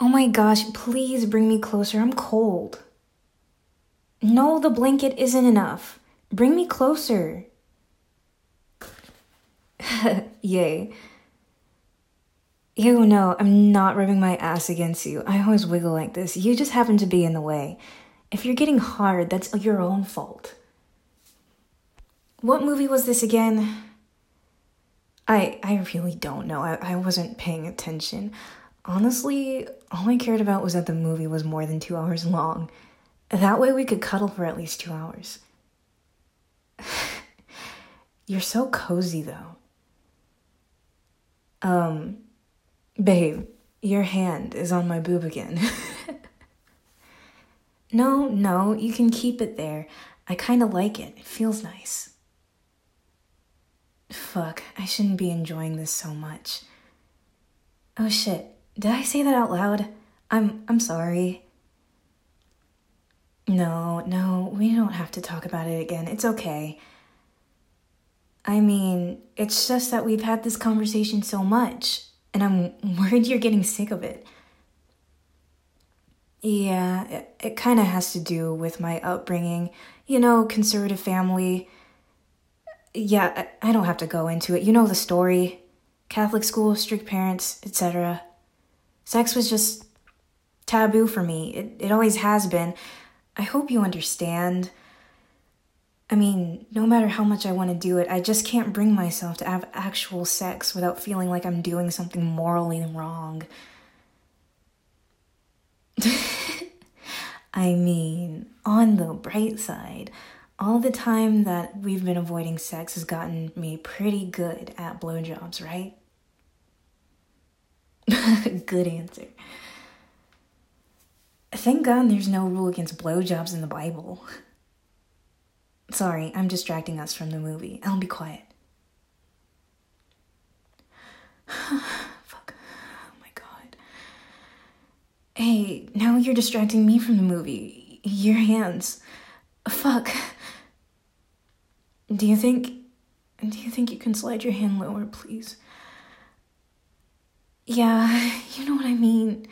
Oh my gosh, please bring me closer. I'm cold. No, the blanket isn't enough. Bring me closer. Yay. Ew, no, I'm not rubbing my ass against you. I always wiggle like this. You just happen to be in the way. If you're getting hard, that's your own fault. What movie was this again? I really don't know. I wasn't paying attention. Honestly, all I cared about was that the movie was more than 2 hours long. That way we could cuddle for at least 2 hours. You're so cozy, though. Babe, your hand is on my boob again. No, you can keep it there. I kinda like it. It feels nice. Fuck, I shouldn't be enjoying this so much. Oh shit, did I say that out loud? I'm sorry. No, we don't have to talk about it again. It's okay. I mean, it's just that we've had this conversation so much, and I'm worried you're getting sick of it. Yeah, it kind of has to do with my upbringing. You know, conservative family. Yeah, I don't have to go into it. You know the story. Catholic school, strict parents, etc. Sex was just taboo for me. It always has been. I hope you understand. I mean, no matter how much I want to do it, I just can't bring myself to have actual sex without feeling like I'm doing something morally wrong. I mean, on the bright side, all the time that we've been avoiding sex has gotten me pretty good at blowjobs, right? Good answer. Thank God there's no rule against blowjobs in the Bible. Sorry, I'm distracting us from the movie. I'll be quiet. Fuck. Oh my god. Hey, now you're distracting me from the movie. Your hands. Fuck. Do you think you can slide your hand lower, please? Yeah, you know what I mean.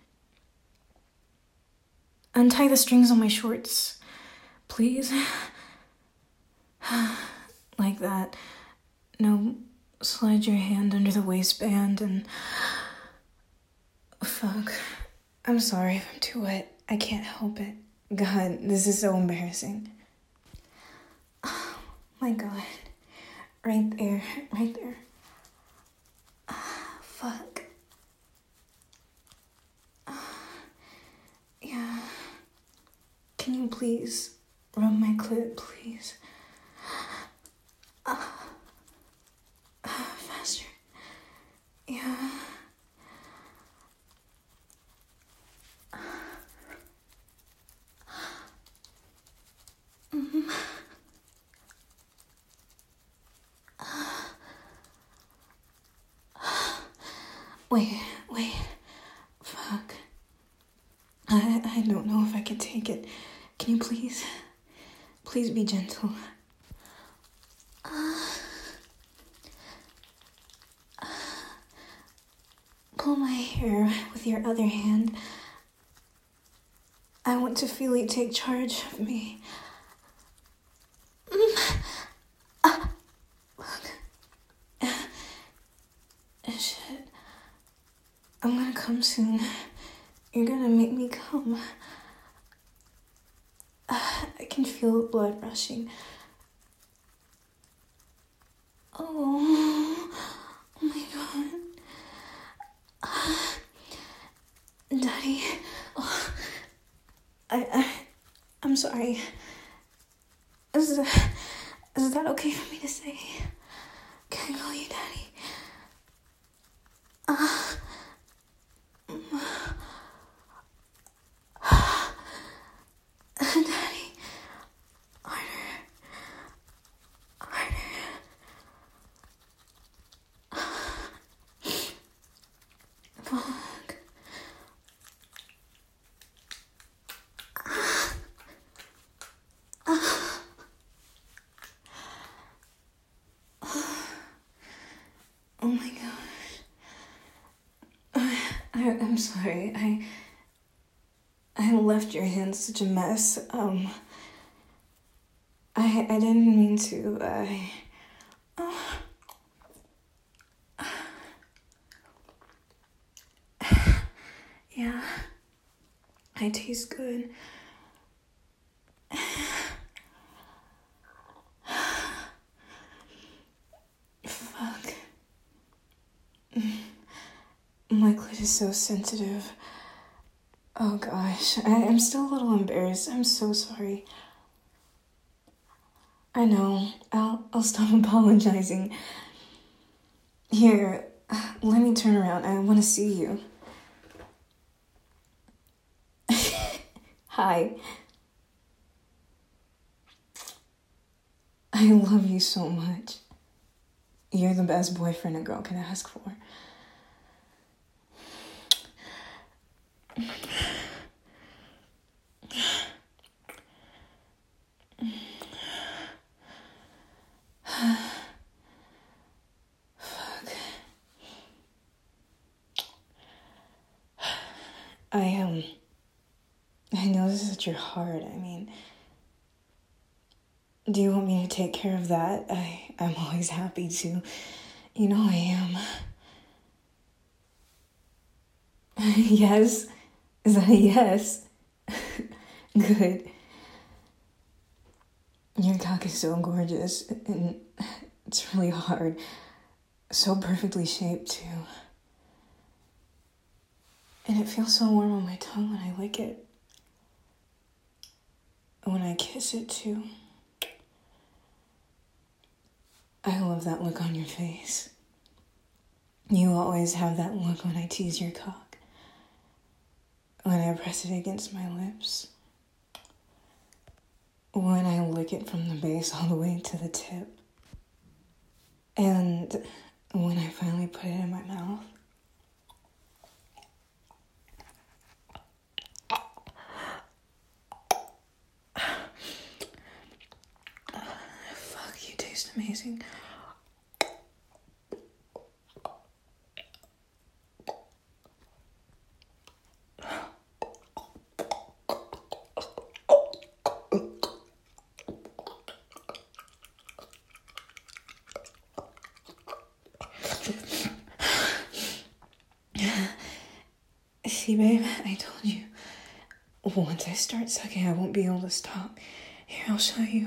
Untie the strings on my shorts, please. Like that. No, slide your hand under the waistband and... Fuck. I'm sorry if I'm too wet. I can't help it. God, this is so embarrassing. Oh my god. Right there. Fuck. Yeah. Can you please rub my clit, please? Faster. Yeah. Wait. Fuck. I don't know if I can take it. Can you please be gentle? Pull my hair with your other hand. I want to feel you take charge of me. Shit. I'm gonna come soon. You're gonna make me come. I can feel blood rushing. Oh my god. Daddy. Oh, I'm sorry. Is that okay for me to say? Can I call you Daddy? Daddy. Harder. Fuck. I'm sorry. I left your hands such a mess. I didn't mean to. Yeah, I taste good. Fuck. My clit is so sensitive. Oh gosh, I'm still a little embarrassed. I'm so sorry. I know. I'll stop apologizing. Here, let me turn around. I want to see you. Hi. I love you so much. You're the best boyfriend a girl can ask for. Fuck. I know this is at your heart. I mean, do you want me to take care of that? I'm always happy to. You know I am. Yes? Is that a yes? Good. Your cock is so gorgeous, and it's really hard. So perfectly shaped, too. And it feels so warm on my tongue when I lick it. When I kiss it, too. I love that look on your face. You always have that look when I tease your cock. When I press it against my lips. When I lick it from the base all the way to the tip. And when I finally put it in my mouth. Fuck, you taste amazing. See, babe, I told you. Once I start sucking, I won't be able to stop. Here, I'll show you.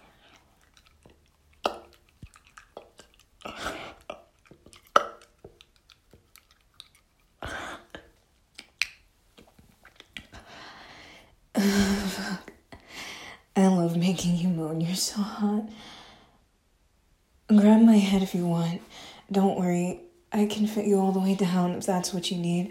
Fuck. I love making you moan. You're so hot. Grab my head if you want. Don't worry. I can fit you all the way down if that's what you need.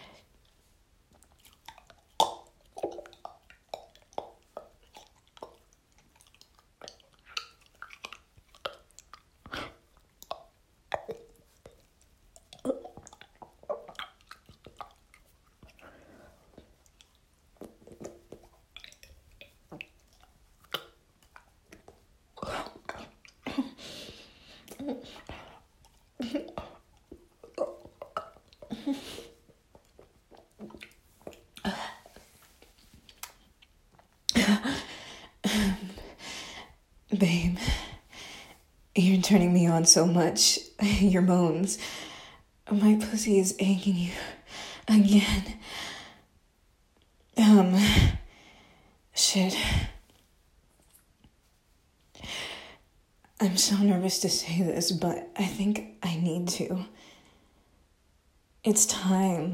Babe, you're turning me on so much. Your moans. My pussy is aching you again. Shit. I'm so nervous to say this, but I think I need to. It's time.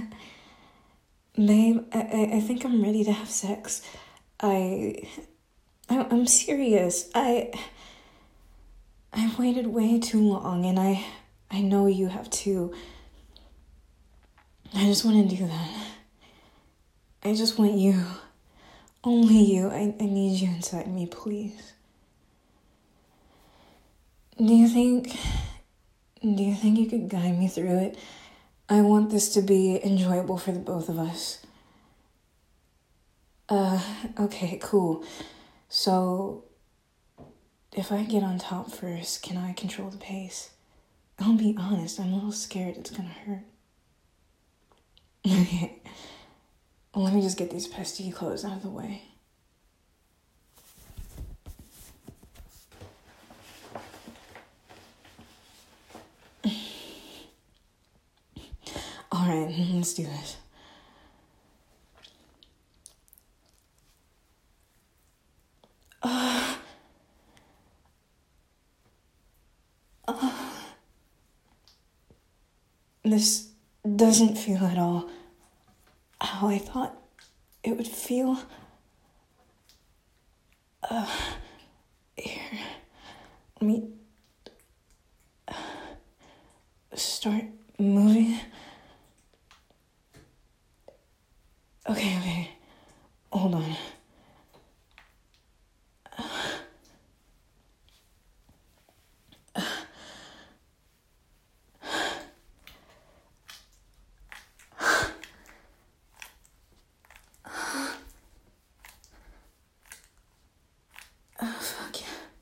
Babe, I think I'm ready to have sex. I'm serious. I've waited way too long, and I know you have too. I just want to do that. I just want you. Only you. I need you inside me, please. Do you think you could guide me through it? I want this to be enjoyable for the both of us. Okay, cool. So, if I get on top first, can I control the pace? I'll be honest, I'm a little scared it's gonna hurt. Okay, well, let me just get these pesky clothes out of the way. Alright, let's do this. This doesn't feel at all how I thought it would feel. Here, let me start moving. Okay, hold on. Fuck yeah.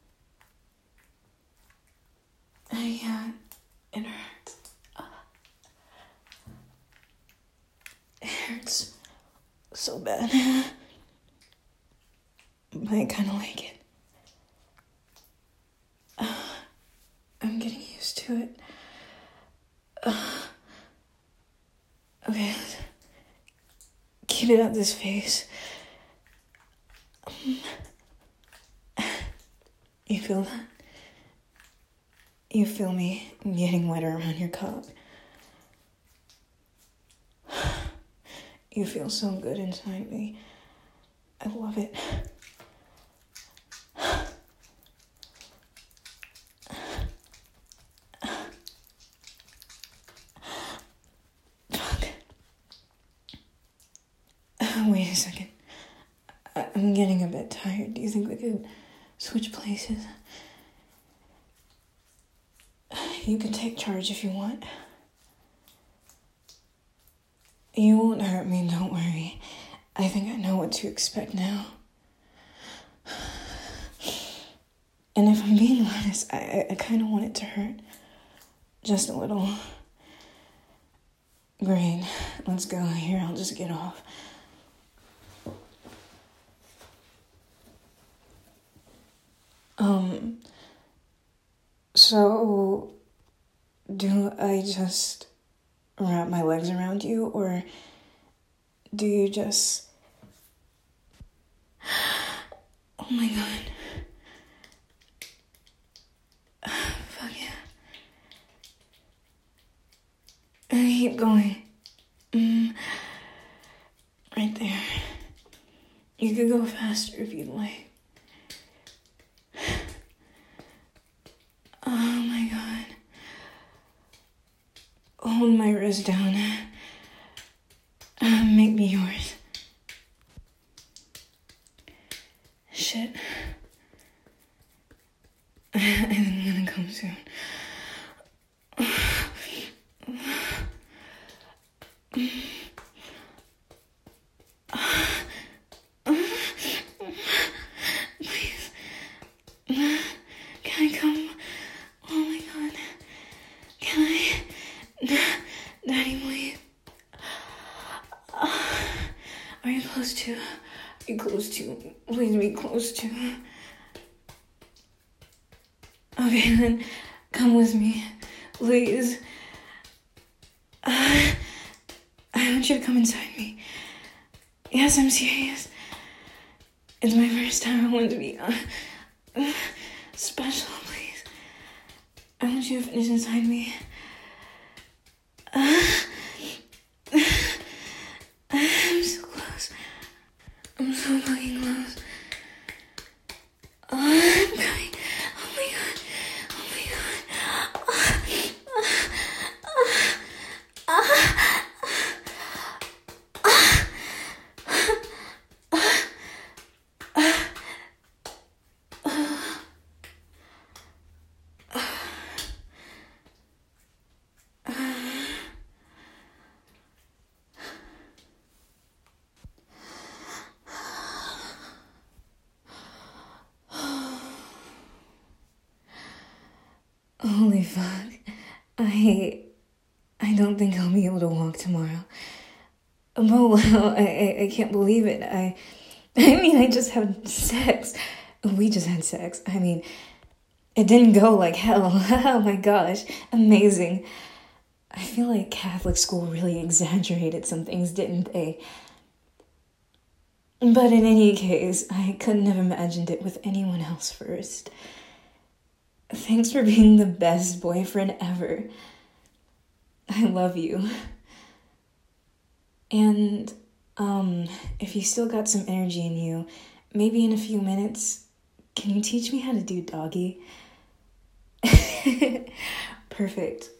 It hurts. It hurts so bad. But I kind of like it. I'm getting used to it. Okay, keep it up this face. You feel that? You feel me getting wetter around your cock. You feel so good inside me. I love it. Fuck. Wait a second. I'm getting a bit tired. Do you think we could switch places? You can take charge if you want. You won't hurt me, don't worry. I think I know what to expect now. And if I'm being honest, I kind of want it to hurt. Just a little. Great. Let's go. Here, I'll just get off. So, do I just wrap my legs around you, or do you just... Oh my god. Fuck yeah. Keep going. Right there. You could go faster if you'd like. Oh my god. Hold my wrist down. Make me yours. Shit. I think I'm gonna come soon. Please. Can I come? Oh my god. Can I? Daddy, please. Are you close to? Are you close to? Please be close to. Okay, then come with me. Please. I want you to come inside me. Yes, I'm serious. It's my first time. I want to be special, please. I want you to finish inside me. I'm so close. I'm so fucking close. I'm coming. Oh my god. Oh my Holy fuck. I don't think I'll be able to walk tomorrow. Oh, well, I can't believe it. I mean, I just had sex. We just had sex. I mean, it didn't go like hell. Oh my gosh, amazing. I feel like Catholic school really exaggerated some things, didn't they? But in any case, I couldn't have imagined it with anyone else first. Thanks for being the best boyfriend ever. I love you. And, if you still got some energy in you, maybe in a few minutes, can you teach me how to do doggy? Perfect.